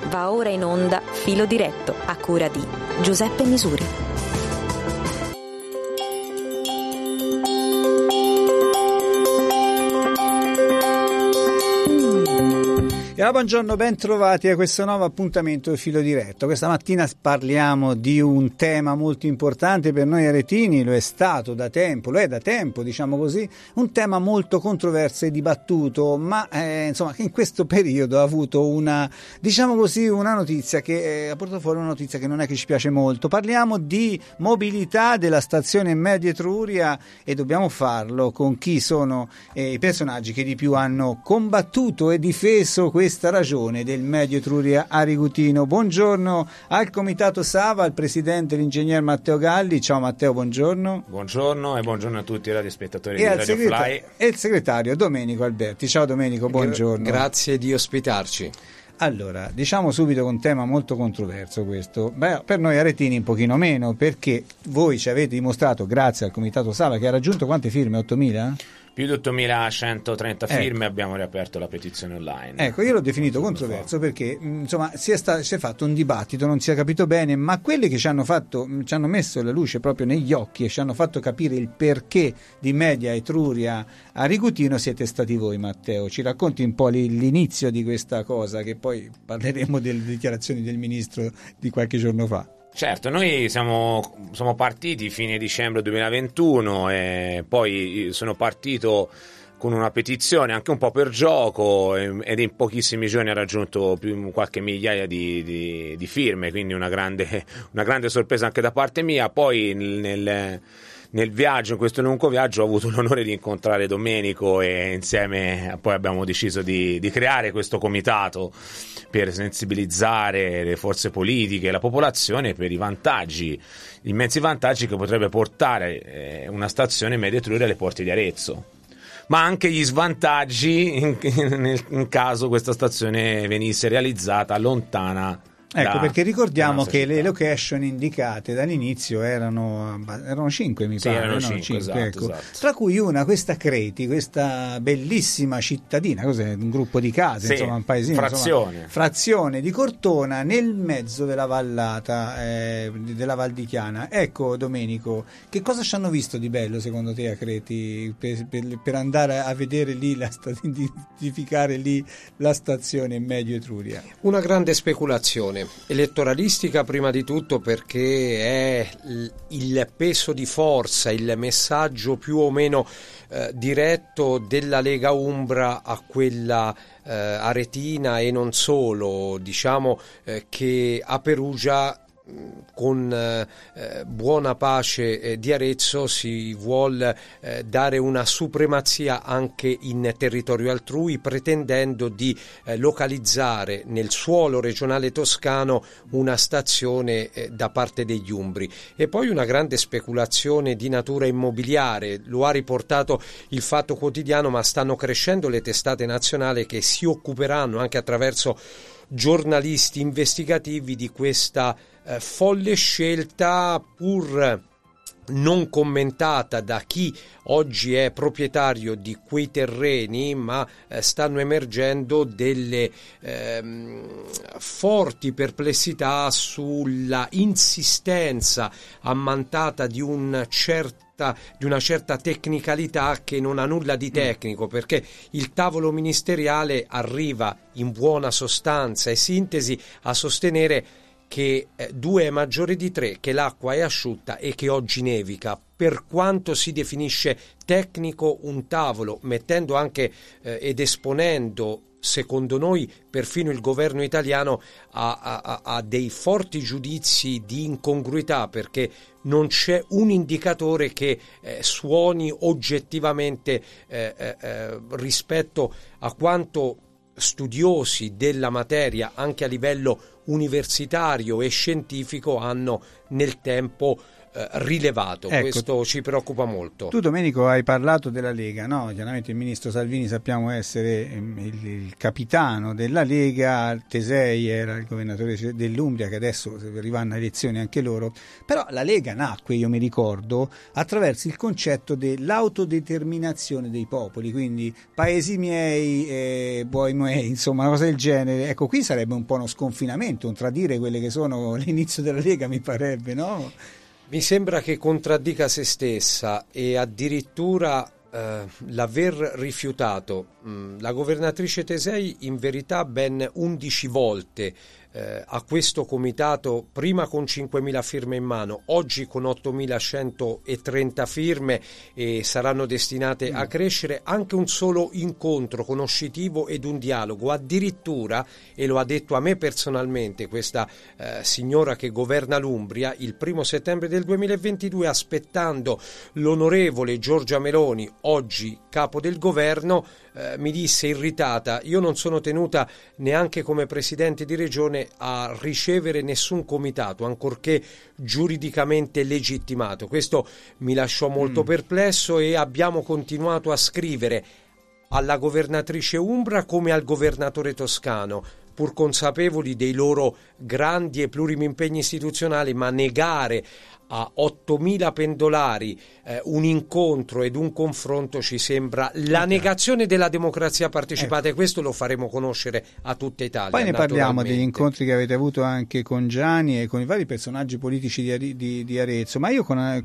Va ora in onda Filo Diretto, a cura di Giuseppe Misuri. E buongiorno, ben trovati a questo nuovo appuntamento di Filo Diretto. Questa mattina parliamo di un tema molto importante per noi aretini, lo è stato da tempo, lo è da tempo, diciamo così, un tema molto controverso e dibattuto, ma insomma che in questo periodo ha avuto una, diciamo così, una notizia che ha portato fuori una notizia che non è che ci piace molto. Parliamo di mobilità della stazione Medio Etruria e dobbiamo farlo con chi sono i personaggi che di più hanno combattuto e difeso questa ragione del Medio Etruria Arigutino. Buongiorno al Comitato Sava, al presidente l'ingegner Matteo Galli. Ciao Matteo, buongiorno. Buongiorno e buongiorno a tutti i radiospettatori di Radio Fly. E il segretario Domenico Alberti. Ciao Domenico, buongiorno. Grazie di ospitarci. Allora, diciamo subito che un tema molto controverso questo. Beh, per noi aretini un pochino meno, perché voi ci avete dimostrato, grazie al Comitato Sava, che ha raggiunto quante firme? 8.000? Più di 8.130 firme, abbiamo riaperto la petizione online. Ecco, io l'ho definito controverso perché insomma si è fatto un dibattito, non si è capito bene, ma quelli che ci hanno messo la luce proprio negli occhi e ci hanno fatto capire il perché di Media Etruria Arigutino siete stati voi, Matteo. Ci racconti un po' l'inizio di questa cosa, che poi parleremo delle dichiarazioni del ministro di qualche giorno fa. Certo, noi siamo partiti fine dicembre 2021 e poi sono partito con una petizione anche un po' per gioco ed in pochissimi giorni ha raggiunto qualche migliaia di firme, quindi una grande sorpresa anche da parte mia. Poi nel viaggio, in questo lungo viaggio, ho avuto l'onore di incontrare Domenico e insieme poi abbiamo deciso di creare questo comitato per sensibilizzare le forze politiche e la popolazione per gli immensi vantaggi che potrebbe portare una stazione Medio Etruria alle porte di Arezzo, ma anche gli svantaggi in caso questa stazione venisse realizzata lontana. Ecco, perché ricordiamo che le location indicate dall'inizio erano 5, mi pare. Erano 5, esatto, ecco. Esatto. Tra cui una, questa Creti, questa bellissima cittadina, cos'è? Un gruppo di case, sì, insomma, un paesino, frazione di Cortona, nel mezzo della vallata della Val di Chiana. Ecco, Domenico, che cosa ci hanno visto di bello secondo te a Creti per andare a vedere lì, identificare lì la stazione Medio Etruria? Una grande speculazione elettoralistica, prima di tutto, perché è il peso di forza, il messaggio più o meno diretto della Lega Umbra a quella aretina e non solo. Diciamo che a Perugia, con buona pace di Arezzo, si vuol dare una supremazia anche in territorio altrui, pretendendo di localizzare nel suolo regionale toscano una stazione da parte degli umbri. E poi una grande speculazione di natura immobiliare, lo ha riportato il Fatto Quotidiano, ma stanno crescendo le testate nazionali che si occuperanno anche attraverso giornalisti investigativi di questa folle scelta, pur non commentata da chi oggi è proprietario di quei terreni, ma stanno emergendo delle forti perplessità sulla insistenza ammantata di una certa tecnicalità che non ha nulla di tecnico, perché il tavolo ministeriale arriva in buona sostanza e sintesi a sostenere che 2 è maggiore di 3, che l'acqua è asciutta e che oggi nevica. Per quanto si definisce tecnico un tavolo, mettendo anche ed esponendo, secondo noi, perfino il governo italiano a dei forti giudizi di incongruità, perché non c'è un indicatore che suoni oggettivamente rispetto a quanto studiosi della materia anche a livello universitario e scientifico hanno nel tempo rilevato. Ecco, questo ci preoccupa molto. Tu, Domenico, hai parlato della Lega, no? Chiaramente il ministro Salvini sappiamo essere il capitano della Lega, Tesei era il governatore dell'Umbria, che adesso arrivano a elezioni anche loro, però la Lega nacque, io mi ricordo, attraverso il concetto dell'autodeterminazione dei popoli, quindi paesi miei, buoi miei, insomma una cosa del genere. Ecco, qui sarebbe un po' uno sconfinamento, un tradire quelle che sono l'inizio della Lega, mi parebbe, no? Mi sembra che contraddica se stessa e addirittura l'aver rifiutato la governatrice Tesei in verità ben 11 volte a questo comitato, prima con 5.000 firme in mano, oggi con 8.130 firme, e saranno destinate a crescere, anche un solo incontro conoscitivo ed un dialogo, addirittura, e lo ha detto a me personalmente questa signora che governa l'Umbria, il 1° settembre del 2022, aspettando l'onorevole Giorgia Meloni, oggi capo del governo, mi disse irritata: io non sono tenuta neanche come presidente di regione a ricevere nessun comitato, ancorché giuridicamente legittimato. Questo mi lasciò molto perplesso, e abbiamo continuato a scrivere alla governatrice umbra come al governatore toscano, pur consapevoli dei loro grandi e plurimi impegni istituzionali, ma negare a 8.000 pendolari un incontro ed un confronto ci sembra la negazione della democrazia partecipata, e questo lo faremo conoscere a tutta Italia. Poi ne parliamo degli incontri che avete avuto anche con Gianni e con i vari personaggi politici di Arezzo, ma io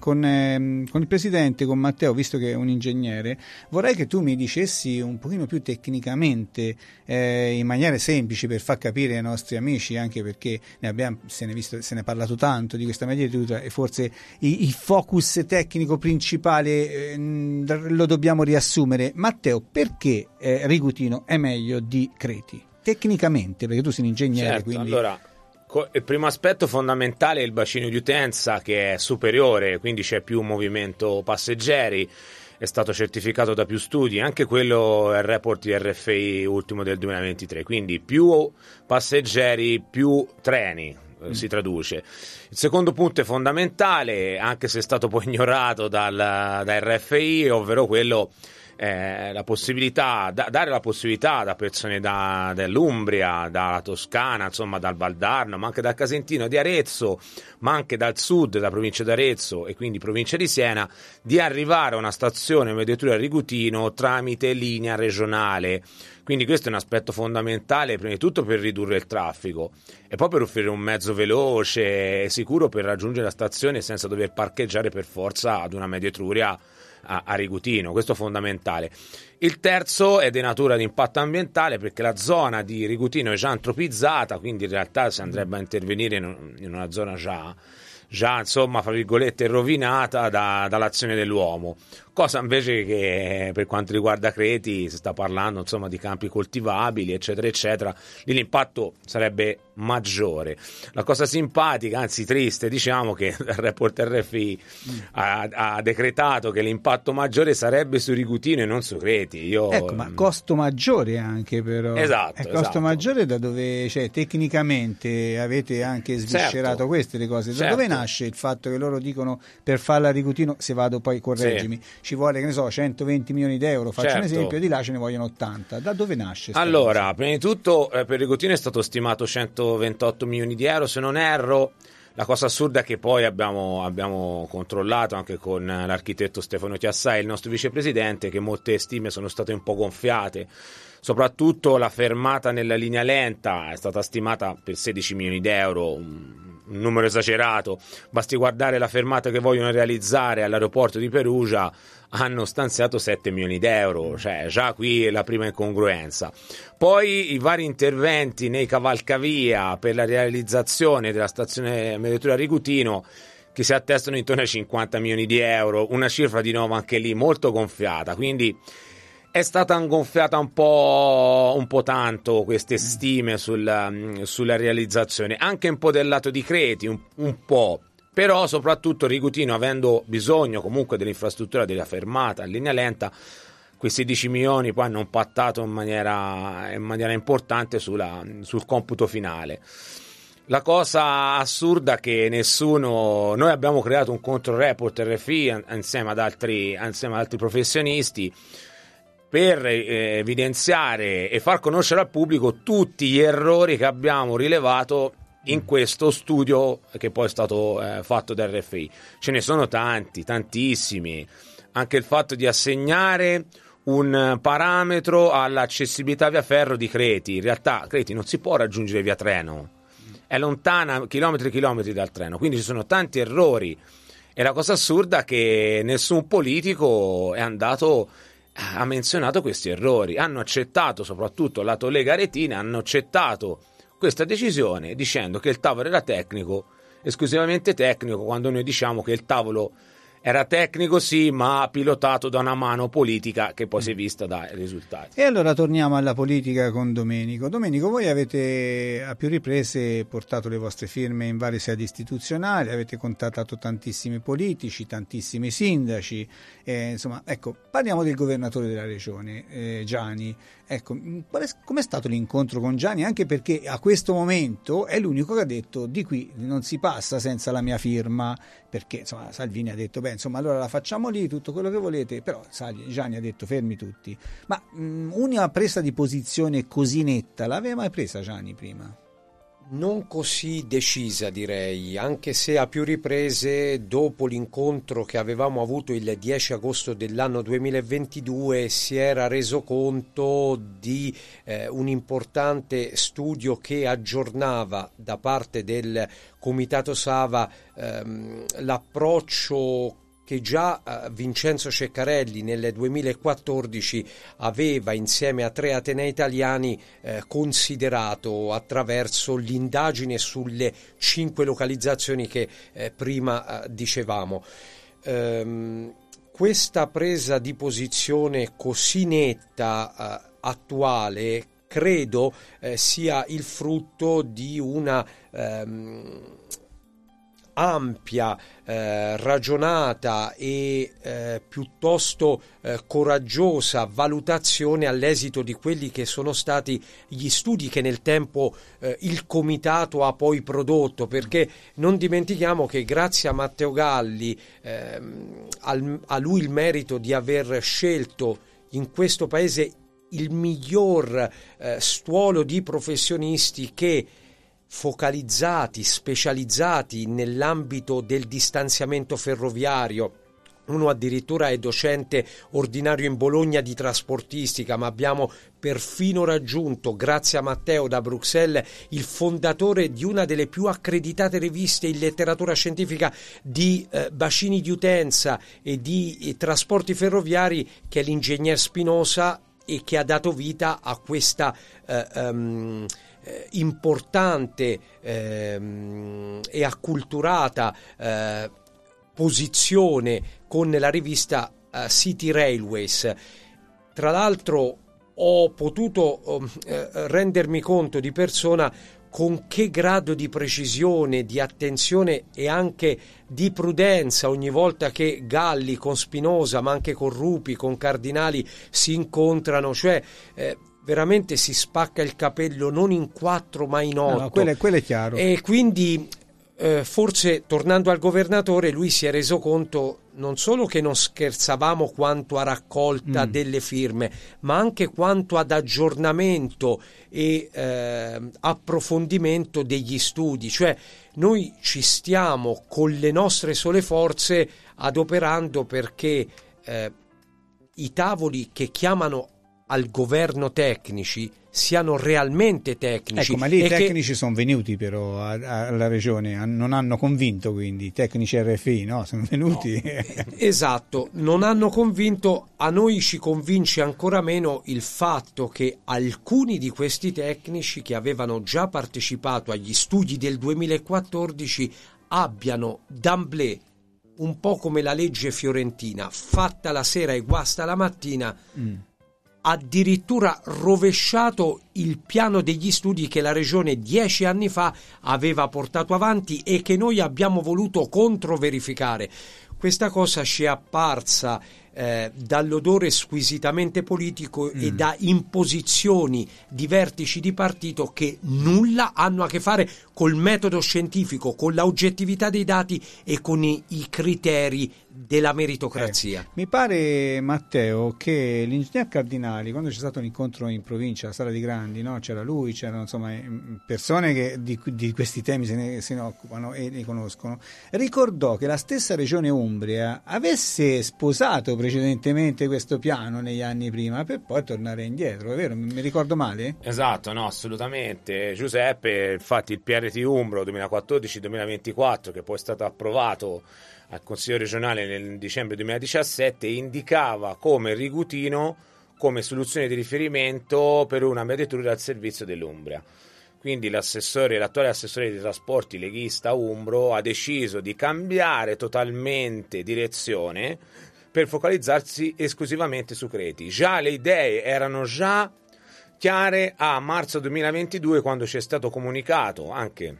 con il presidente, con Matteo, visto che è un ingegnere, vorrei che tu mi dicessi un pochino più tecnicamente, in maniera semplice, per far capire ai nostri amici, anche perché se ne è parlato tanto di questa mediatura, e forse il focus tecnico principale lo dobbiamo riassumere. Matteo, perché Rigutino è meglio di Creti? Tecnicamente, perché tu sei un ingegnere. Certo, quindi... Allora, il primo aspetto fondamentale è il bacino di utenza, che è superiore, quindi c'è più movimento passeggeri, è stato certificato da più studi, anche quello è il report di RFI ultimo del 2023, quindi più passeggeri, più treni. Si traduce. Il secondo punto è fondamentale, anche se è stato poi ignorato da RFI, ovvero quello la possibilità, dare la possibilità da persone dall'Umbria, dalla Toscana, insomma dal Valdarno, ma anche dal Casentino, di Arezzo, ma anche dal sud della provincia di Arezzo e quindi provincia di Siena, di arrivare a una stazione mediatura Rigutino tramite linea regionale. Quindi questo è un aspetto fondamentale, prima di tutto per ridurre il traffico e poi per offrire un mezzo veloce e sicuro per raggiungere la stazione senza dover parcheggiare per forza ad una Media Etruria a Rigutino. Questo è fondamentale. Il terzo è di natura di impatto ambientale, perché la zona di Rigutino è già antropizzata, quindi in realtà si andrebbe a intervenire in una zona già insomma, fra virgolette, rovinata dall'azione dell'uomo, cosa invece che per quanto riguarda Creti si sta parlando insomma di campi coltivabili eccetera eccetera, lì l'impatto sarebbe maggiore. La cosa simpatica, anzi triste, diciamo, che il report RFI ha decretato che l'impatto maggiore sarebbe su Rigutino e non su Creti. Ecco, ma costo maggiore anche, però. Esatto. Costo maggiore da dove, cioè, tecnicamente avete anche sviscerato queste le cose. Da dove nasce il fatto che loro dicono per farla a Rigutino, se vado poi correggimi, ci vuole, che ne so, 120 milioni d'euro, faccio un esempio, di là ce ne vogliono 80. Da dove nasce? Allora, prima di tutto per Rigutino è stato stimato 128 milioni di euro, se non erro. La cosa assurda è che poi abbiamo controllato anche con l'architetto Stefano Chiassai, il nostro vicepresidente, che molte stime sono state un po' gonfiate. Soprattutto la fermata nella linea lenta è stata stimata per 16 milioni d'euro, un numero esagerato. Basti guardare la fermata che vogliono realizzare all'aeroporto di Perugia, hanno stanziato 7 milioni d'euro, cioè già qui è la prima incongruenza. Poi i vari interventi nei cavalcavia per la realizzazione della stazione Mediatura Rigutino, che si attestano intorno ai 50 milioni di euro, una cifra di nuovo anche lì molto gonfiata, quindi è stata gonfiata un po' tanto queste stime sulla realizzazione, anche un po' del lato di Creti, un po'. Però soprattutto Rigutino, avendo bisogno comunque dell'infrastruttura della fermata in linea lenta, quei 16 milioni poi hanno impattato in maniera importante sul computo finale. La cosa assurda che noi abbiamo creato un controreport RFI insieme ad altri professionisti per evidenziare e far conoscere al pubblico tutti gli errori che abbiamo rilevato in questo studio che poi è stato fatto da RFI. Ce ne sono tantissimi. Anche il fatto di assegnare un parametro all'accessibilità via ferro di Creti. In realtà Creti non si può raggiungere via treno, è lontana chilometri e chilometri dal treno, quindi ci sono tanti errori. E la cosa assurda è che nessun politico ha menzionato questi errori. Hanno accettato, soprattutto il lato Lega Aretina, hanno accettato questa decisione dicendo che il tavolo era tecnico, esclusivamente tecnico, quando noi diciamo che il tavolo era tecnico sì, ma pilotato da una mano politica che poi si è vista dai risultati. E allora torniamo alla politica con Domenico. Domenico, voi avete a più riprese portato le vostre firme in varie sedi istituzionali, avete contattato tantissimi politici, tantissimi sindaci, insomma, ecco, parliamo del governatore della regione, Gianni. Ecco, com'è stato l'incontro con Gianni? Anche perché a questo momento è l'unico che ha detto di qui non si passa senza la mia firma, perché insomma Salvini ha detto insomma allora la facciamo lì, tutto quello che volete, però Gianni ha detto fermi tutti. Ma una presa di posizione così netta l'aveva mai presa Gianni prima? Non così decisa, direi, anche se a più riprese dopo l'incontro che avevamo avuto il 10 agosto dell'anno 2022 si era reso conto di un importante studio che aggiornava da parte del Comitato Sava l'approccio che già Vincenzo Ceccarelli nel 2014 aveva insieme a 3 atenei italiani considerato attraverso l'indagine sulle 5 localizzazioni che prima dicevamo. Questa presa di posizione così netta attuale credo sia il frutto di una ampia, ragionata e piuttosto coraggiosa valutazione all'esito di quelli che sono stati gli studi che nel tempo il comitato ha poi prodotto, perché non dimentichiamo che grazie a Matteo Galli, a lui il merito di aver scelto in questo paese il miglior stuolo di professionisti che focalizzati, specializzati nell'ambito del distanziamento ferroviario. Uno addirittura è docente ordinario in Bologna di trasportistica, ma abbiamo perfino raggiunto, grazie a Matteo da Bruxelles, il fondatore di una delle più accreditate riviste in letteratura scientifica di bacini di utenza e di trasporti ferroviari, che è l'ingegner Spinosa, e che ha dato vita a questa importante e acculturata posizione con la rivista City Railways. Tra l'altro ho potuto rendermi conto di persona con che grado di precisione, di attenzione e anche di prudenza ogni volta che Galli con Spinosa, ma anche con Rupi, con Cardinali si incontrano, cioè veramente si spacca il capello non in 4 ma in 8. No, quello è chiaro. E quindi forse, tornando al governatore, lui si è reso conto non solo che non scherzavamo quanto a raccolta delle firme, ma anche quanto ad aggiornamento e approfondimento degli studi. Cioè noi ci stiamo con le nostre sole forze adoperando perché i tavoli che chiamano al governo tecnici siano realmente tecnici. Ecco, ma lì i tecnici sono venuti però alla regione, non hanno convinto, quindi i tecnici RFI, no? Sono venuti. No, esatto, non hanno convinto. A noi ci convince ancora meno il fatto che alcuni di questi tecnici che avevano già partecipato agli studi del 2014 abbiano d'emblée, un po' come la legge fiorentina, fatta la sera e guasta la mattina, addirittura rovesciato il piano degli studi che la regione 10 anni fa aveva portato avanti e che noi abbiamo voluto controverificare. Questa cosa ci è apparsa dall'odore squisitamente politico e da imposizioni di vertici di partito che nulla hanno a che fare col metodo scientifico, con l'oggettività dei dati e con i criteri della meritocrazia. Mi pare, Matteo, che l'ingegner Cardinali, quando c'è stato un incontro in provincia, la Sala di Grandi, no? C'era lui, c'erano insomma persone che di questi temi se ne occupano e li conoscono, ricordò che la stessa regione Umbria avesse sposato precedentemente questo piano negli anni prima per poi tornare indietro, è vero? Mi ricordo male? Esatto, no, assolutamente. Giuseppe, infatti il PRT Umbro 2014-2024, che poi è stato approvato al Consiglio regionale nel dicembre 2017, indicava come Rigutino come soluzione di riferimento per una mediatura al servizio dell'Umbria. Quindi l'attuale assessore dei trasporti leghista Umbro ha deciso di cambiare totalmente direzione per focalizzarsi esclusivamente su Creti. Già le idee erano già chiare a marzo 2022, quando ci è stato comunicato anche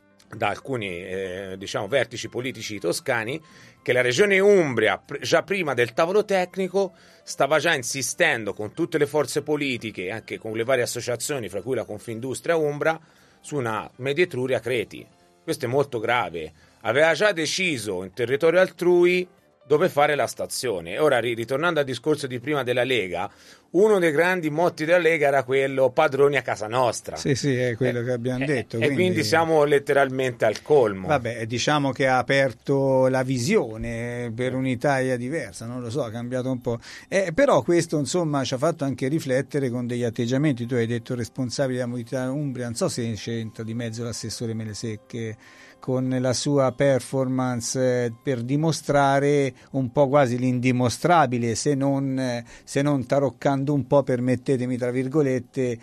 da alcuni vertici politici toscani che la regione Umbria, già prima del tavolo tecnico, stava già insistendo con tutte le forze politiche, anche con le varie associazioni, fra cui la Confindustria Umbra, su una medietruria Creti. Questo è molto grave. Aveva già deciso in territorio altrui dove fare la stazione. Ora, ritornando al discorso di prima della Lega, uno dei grandi motti della Lega era quello padroni a casa nostra. Sì, è quello che abbiamo detto. E quindi siamo letteralmente al colmo. Vabbè, diciamo che ha aperto la visione per un'Italia diversa, non lo so, ha cambiato un po'. Però questo, insomma, ci ha fatto anche riflettere con degli atteggiamenti. Tu hai detto responsabile della mobilità Umbria, non so se c'entra di mezzo l'assessore Melesecche con la sua performance per dimostrare un po' quasi l'indimostrabile, se non taroccando un po', permettetemi tra virgolette,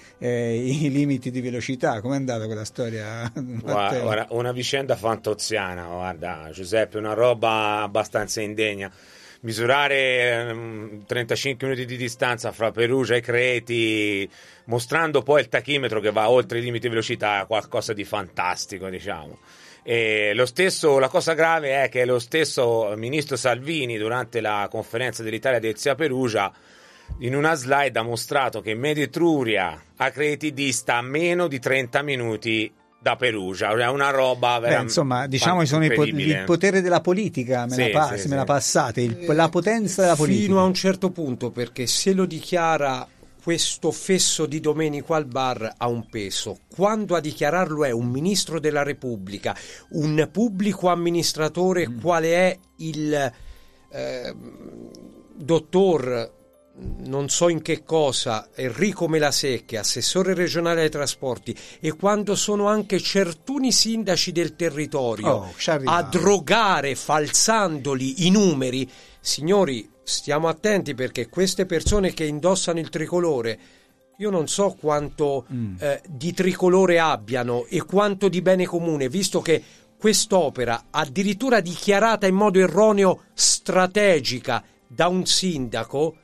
i limiti di velocità. Com'è andata quella storia? Guarda, una vicenda fantoziana, guarda Giuseppe, una roba abbastanza indegna. Misurare 35 minuti di distanza fra Perugia e Creti, mostrando poi il tachimetro che va oltre i limiti di velocità, è qualcosa di fantastico, diciamo. E la cosa grave è che lo stesso ministro Salvini, durante la conferenza dell'Italia del Sia Perugia, in una slide ha mostrato che Medietruria a Creti dista meno di 30 minuti da Perugia. È una roba veramente insomma, diciamo che sono il potere della politica, me la passate, la potenza della politica. Fino a un certo punto, perché se lo dichiara questo fesso di Domenico al bar ha un peso. Quando a dichiararlo è un ministro della Repubblica, un pubblico amministratore quale è il dottor non so in che cosa, Enrico Melasecche, assessore regionale ai trasporti, e quando sono anche certuni sindaci del territorio a drogare falsandoli i numeri, signori, stiamo attenti, perché queste persone che indossano il tricolore, io non so quanto di tricolore abbiano e quanto di bene comune, visto che quest'opera, addirittura dichiarata in modo erroneo strategica da un sindaco,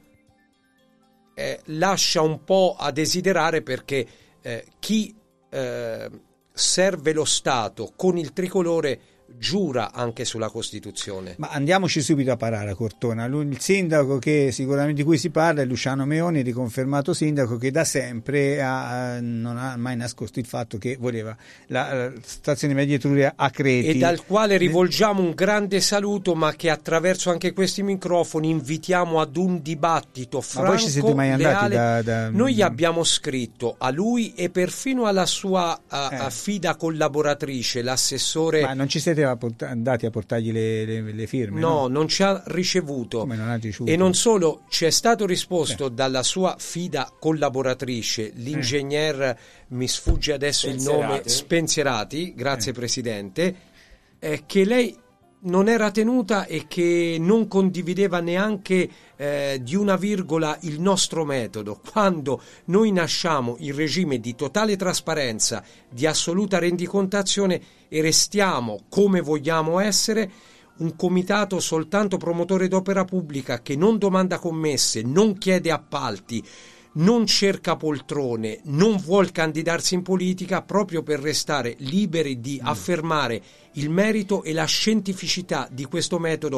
lascia un po' a desiderare, perché chi serve lo Stato con il tricolore giura anche sulla Costituzione. Ma andiamoci subito a parare a Cortona. Il sindaco che sicuramente di cui si parla è Luciano Meoni, riconfermato sindaco, che da sempre non ha mai nascosto il fatto che voleva la stazione Medietruria a Creti, e dal quale rivolgiamo un grande saluto, ma che attraverso anche questi microfoni invitiamo ad un dibattito franco. Ma voi ci siete mai andati Noi abbiamo scritto a lui e perfino alla sua fida collaboratrice, l'assessore. Ma non ci siete andati a portargli le firme? No, non ci ha ricevuto. Come non ha ricevuto? E non solo, ci è stato risposto dalla sua fida collaboratrice, l'ingegner, mi sfugge adesso il nome, Spensierati, grazie Presidente, che lei non era tenuta e che non condivideva neanche di una virgola il nostro metodo. Quando noi nasciamo in regime di totale trasparenza, di assoluta rendicontazione, e restiamo come vogliamo essere, un comitato soltanto promotore d'opera pubblica, che non domanda commesse, non chiede appalti, non cerca poltrone, non vuol candidarsi in politica, proprio per restare liberi di affermare il merito e la scientificità di questo metodo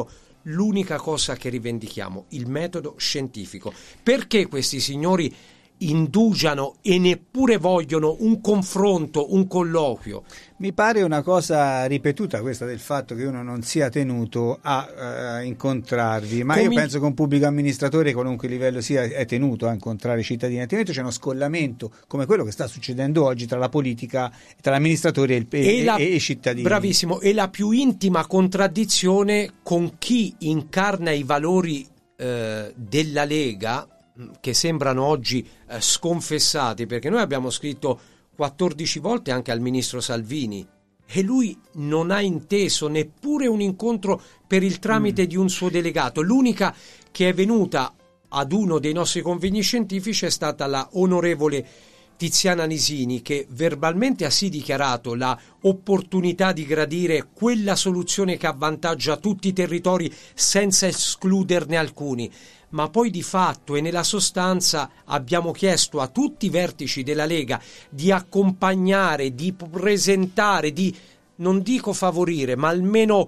l'unica cosa che rivendichiamo, il metodo scientifico. Perché questi signori indugiano e neppure vogliono un confronto, un colloquio? Mi pare una cosa ripetuta questa del fatto che uno non sia tenuto a incontrarvi, ma io penso che un pubblico amministratore, qualunque livello sia, è tenuto a incontrare i cittadini, altrimenti c'è uno scollamento come quello che sta succedendo oggi tra la politica, tra l'amministratore e i cittadini. Bravissimo, e la più intima contraddizione con chi incarna i valori della Lega, che sembrano oggi sconfessati, perché noi abbiamo scritto 14 volte anche al ministro Salvini e lui non ha inteso neppure un incontro per il tramite di un suo delegato. L'unica che è venuta ad uno dei nostri convegni scientifici è stata la onorevole Tiziana Nisini, che verbalmente ha sì dichiarato la opportunità di gradire quella soluzione che avvantaggia tutti i territori senza escluderne alcuni, ma poi di fatto e nella sostanza abbiamo chiesto a tutti i vertici della Lega di accompagnare, di presentare, di, non dico favorire, ma almeno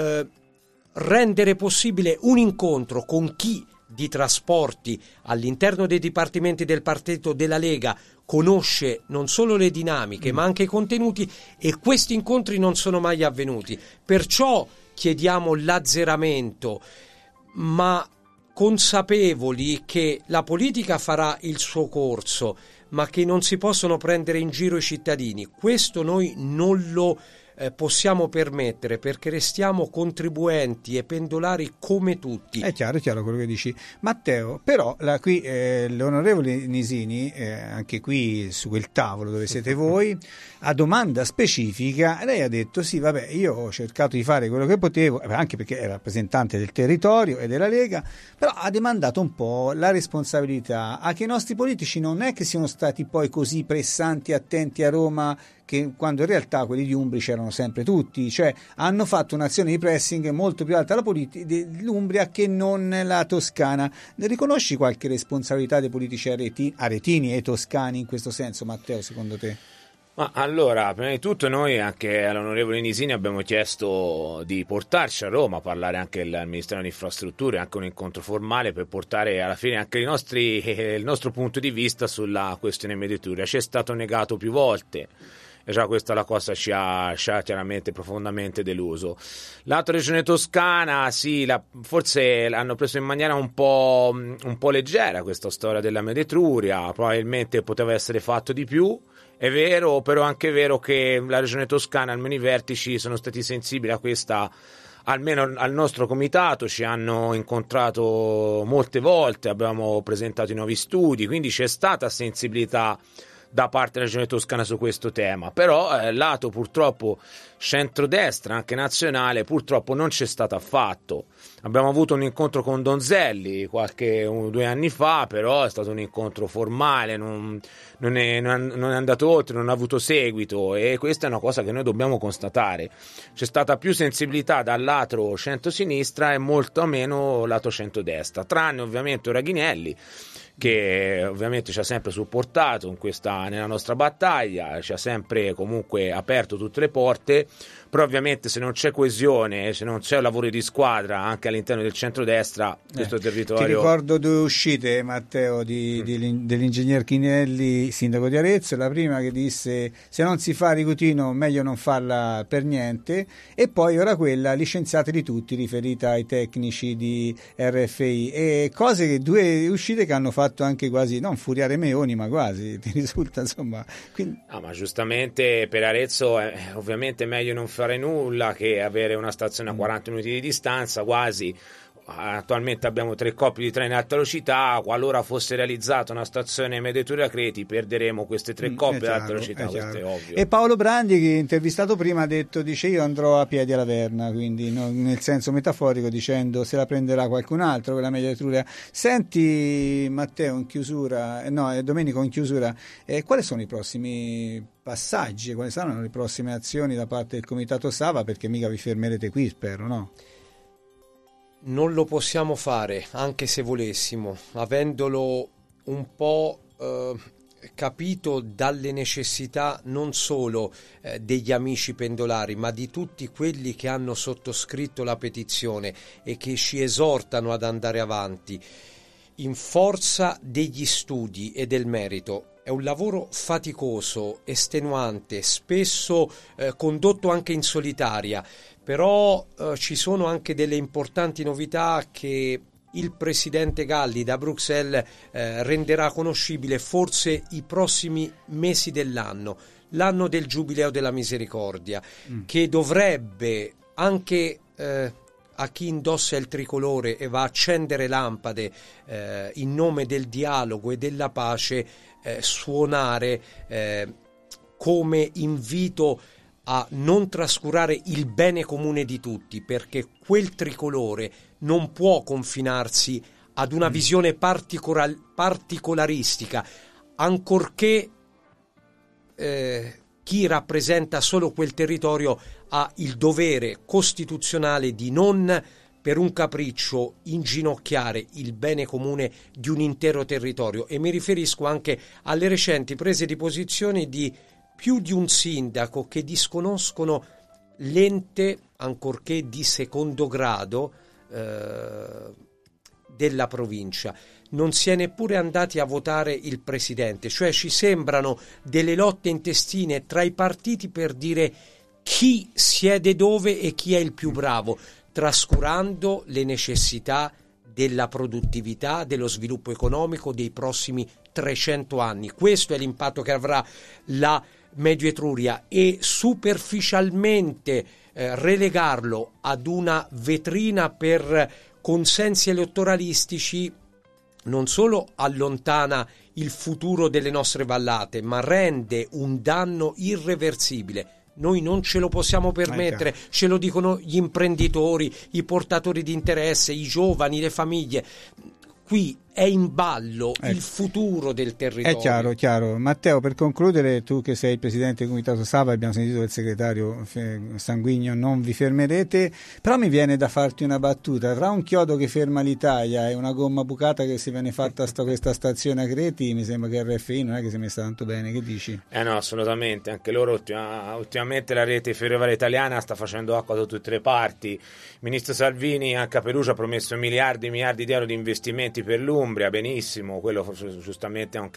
rendere possibile un incontro con chi di trasporti all'interno dei dipartimenti del partito della Lega conosce non solo le dinamiche ma anche i contenuti, e questi incontri non sono mai avvenuti. Perciò chiediamo l'azzeramento, ma consapevoli che la politica farà il suo corso, ma che non si possono prendere in giro i cittadini. Questo noi non lo possiamo permettere, perché restiamo contribuenti e pendolari come tutti. È chiaro quello che dici, Matteo. Però qui l'onorevole Nisini, anche qui su quel tavolo dove siete voi, a domanda specifica lei ha detto sì, vabbè, io ho cercato di fare quello che potevo, anche perché è rappresentante del territorio e della Lega, però ha demandato un po' la responsabilità a che i nostri politici non è che siano stati poi così pressanti e attenti a Roma, che quando in realtà quelli di Umbria c'erano sempre tutti, cioè hanno fatto un'azione di pressing molto più alta l'Umbria che non la Toscana. Ne riconosci qualche responsabilità dei politici aretini e toscani in questo senso, Matteo, secondo te? Ma allora, prima di tutto noi anche all'onorevole Nisini abbiamo chiesto di portarci a Roma a parlare anche al Ministero delle Infrastrutture, anche un incontro formale per portare alla fine anche il nostro punto di vista sulla questione Medietruria. Ci è stato negato più volte. E già questa la cosa ci ha chiaramente profondamente deluso. L'altra regione toscana, sì, forse l'hanno preso in maniera un po' leggera questa storia della Medietruria, probabilmente poteva essere fatto di più, è vero, però anche è vero che la regione toscana, almeno i vertici, sono stati sensibili a questa, almeno al nostro comitato, ci hanno incontrato molte volte, abbiamo presentato i nuovi studi, quindi c'è stata sensibilità da parte della regione toscana su questo tema, però lato purtroppo centrodestra, anche nazionale, purtroppo non c'è stato affatto. Abbiamo avuto un incontro con Donzelli 2 anni fa, però è stato un incontro formale, non è andato oltre, non ha avuto seguito, e questa è una cosa che noi dobbiamo constatare. C'è stata più sensibilità dal lato centrosinistra e molto meno lato centrodestra, tranne ovviamente Raghinelli, che ovviamente ci ha sempre supportato nella nostra battaglia, ci ha sempre comunque aperto tutte le porte, però ovviamente se non c'è coesione, se non c'è un lavoro di squadra anche all'interno del centrodestra, questo territorio... Ti ricordo 2 uscite, Matteo, dell'ingegner Chinelli, sindaco di Arezzo, la prima che disse se non si fa Ricutino meglio non farla per niente, e poi ora quella licenziateli tutti, riferita ai tecnici di RFI, e 2 uscite che hanno fatto anche quasi, non furiare Meoni, ma quasi, ti risulta, insomma. Quindi... ma giustamente per Arezzo è ovviamente meglio non fare nulla che avere una stazione a 40 minuti di distanza quasi. Attualmente abbiamo 3 coppie di treni in alta velocità, qualora fosse realizzata una stazione Medietruria Creti perderemo queste 3 coppie di alta velocità, questo è ovvio. E Paolo Brandi, che intervistato prima, dice io andrò a piedi alla Verna, quindi nel senso metaforico, dicendo se la prenderà qualcun altro quella Medietruria. Senti Matteo, Domenico, in chiusura, quali sono i prossimi passaggi, quali saranno le prossime azioni da parte del Comitato Sava, perché mica vi fermerete qui, spero, no? Non lo possiamo fare, anche se volessimo, avendolo un po' capito dalle necessità non solo degli amici pendolari, ma di tutti quelli che hanno sottoscritto la petizione e che ci esortano ad andare avanti in forza degli studi e del merito. È un lavoro faticoso, estenuante, spesso condotto anche in solitaria, però ci sono anche delle importanti novità che il presidente Galli da Bruxelles renderà conoscibile forse i prossimi mesi dell'anno, l'anno del Giubileo della Misericordia, che dovrebbe anche a chi indossa il tricolore e va a accendere lampade in nome del dialogo e della pace, suonare come invito a non trascurare il bene comune di tutti, perché quel tricolore non può confinarsi ad una visione particolaristica, ancorché chi rappresenta solo quel territorio ha il dovere costituzionale di non, per un capriccio, inginocchiare il bene comune di un intero territorio. E mi riferisco anche alle recenti prese di posizione di più di un sindaco che disconoscono l'ente, ancorché di secondo grado, della provincia. Non si è neppure andati a votare il presidente, cioè ci sembrano delle lotte intestine tra i partiti per dire chi siede dove e chi è il più bravo, trascurando le necessità della produttività, dello sviluppo economico dei prossimi 300 anni. Questo è l'impatto che avrà la Medio Etruria, e superficialmente relegarlo ad una vetrina per consensi elettoralistici non solo allontana il futuro delle nostre vallate, ma rende un danno irreversibile. Noi non ce lo possiamo permettere, ce lo dicono gli imprenditori, i portatori di interesse, i giovani, le famiglie. Qui è in ballo il futuro del territorio. È chiaro. Matteo, per concludere, tu che sei il presidente del comitato Sava, abbiamo sentito del segretario Sanguigno, non vi fermerete, però mi viene da farti una battuta: tra un chiodo che ferma l'Italia e una gomma bucata che si viene fatta a questa stazione a Creti, mi sembra che RFI non è che si è messa tanto bene. Che dici? No, assolutamente, anche loro ultimamente la rete ferroviaria italiana sta facendo acqua da tutte le parti. Il ministro Salvini anche a Perugia ha promesso miliardi di euro di investimenti per l'Umbria, benissimo, quello giustamente è anche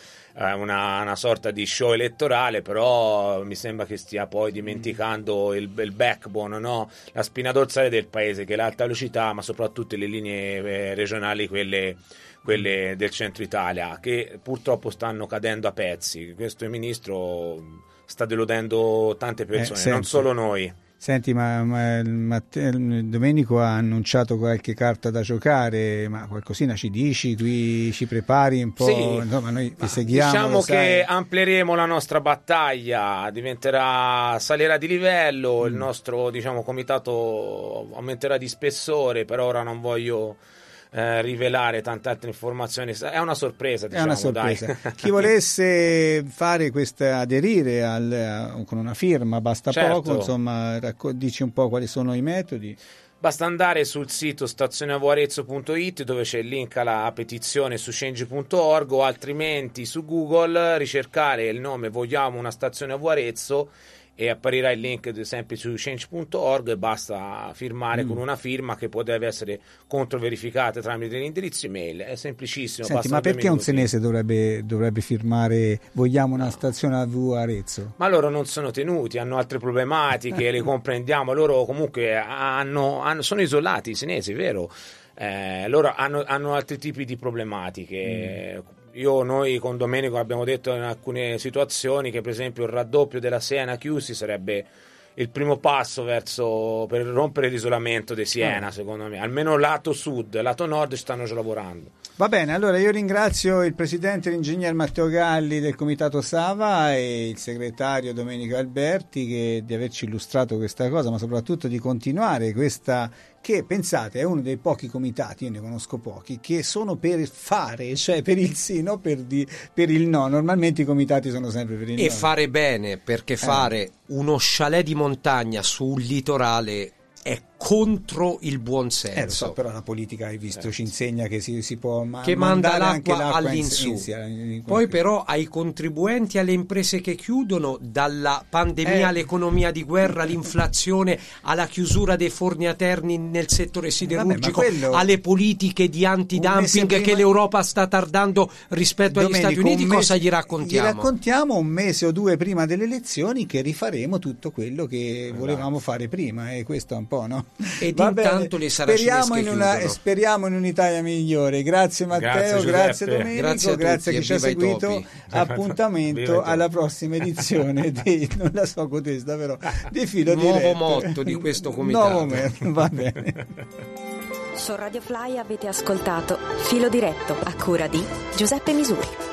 una sorta di show elettorale, però mi sembra che stia poi dimenticando il backbone, no? La spina dorsale del paese, che è l'alta velocità, ma soprattutto le linee regionali, quelle del centro Italia, che purtroppo stanno cadendo a pezzi. Questo ministro sta deludendo tante persone, non solo noi. Senti, ma Domenico ha annunciato qualche carta da giocare, ma qualcosina ci dici? Qui ci prepari un po'? Sì, insomma, noi ti seguiamo. Diciamo che amplieremo la nostra battaglia, salirà di livello, il nostro, diciamo, comitato aumenterà di spessore, per ora non voglio rivelare tante altre informazioni, è una sorpresa, diciamo. È una sorpresa. Dai. Chi volesse fare aderire con una firma, basta poco, insomma, dici un po' quali sono i metodi. Basta andare sul sito stazioneavoarezzo.it, dove c'è il link alla petizione su change.org, o altrimenti su Google ricercare il nome "Vogliamo una stazione a Voarezzo" e apparirà il link sempre su change.org, e basta firmare con una firma che poi deve essere controverificata tramite l'indirizzo email. È semplicissimo. Senti, ma perché un senese dovrebbe firmare "Vogliamo una stazione a Arezzo"? Ma loro non sono tenuti, hanno altre problematiche, le comprendiamo. Loro comunque sono isolati, i senesi, vero? Loro hanno altri tipi di problematiche. Noi con Domenico abbiamo detto in alcune situazioni che, per esempio, il raddoppio della Siena Chiusi sarebbe il primo passo per rompere l'isolamento di Siena, secondo me. Almeno lato sud, lato nord stanno già lavorando. Va bene, allora io ringrazio il presidente, l'ingegner Matteo Galli del comitato Sava, e il segretario Domenico Alberti di averci illustrato questa cosa, ma soprattutto di continuare questa, che pensate è uno dei pochi comitati, io ne conosco pochi, che sono per fare, cioè per il sì, non per il no. Normalmente i comitati sono sempre per il no. E fare bene, perché fare uno chalet di montagna sul litorale è contro il buonsenso. Lo so, però la politica, hai visto, ci insegna che si può che manda anche l'acqua all'insù. Poi però ai contribuenti, alle imprese che chiudono, dalla pandemia all'economia di guerra, l'inflazione, alla chiusura dei forni a terni nel settore siderurgico, alle politiche di antidumping che l'Europa sta tardando rispetto agli Stati Uniti, cosa gli raccontiamo? Gli raccontiamo un mese o due prima delle elezioni che rifaremo tutto quello che volevamo fare prima, e questo è un po', no? Ed intanto le saracinesche chiudono. Speriamo in un'Italia migliore. Grazie Matteo, grazie Domenico, grazie a chi ci ha seguito. Appuntamento alla prossima edizione di, non la so questa però, di Filo Diretto. Nuovo motto di questo comitato. Va bene. Su Radio Fly avete ascoltato Filo Diretto, a cura di Giuseppe Misuri.